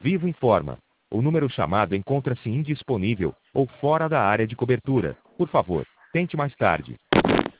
Vivo informa. O número chamado encontra-se indisponível ou fora da área de cobertura. Por favor, tente mais tarde.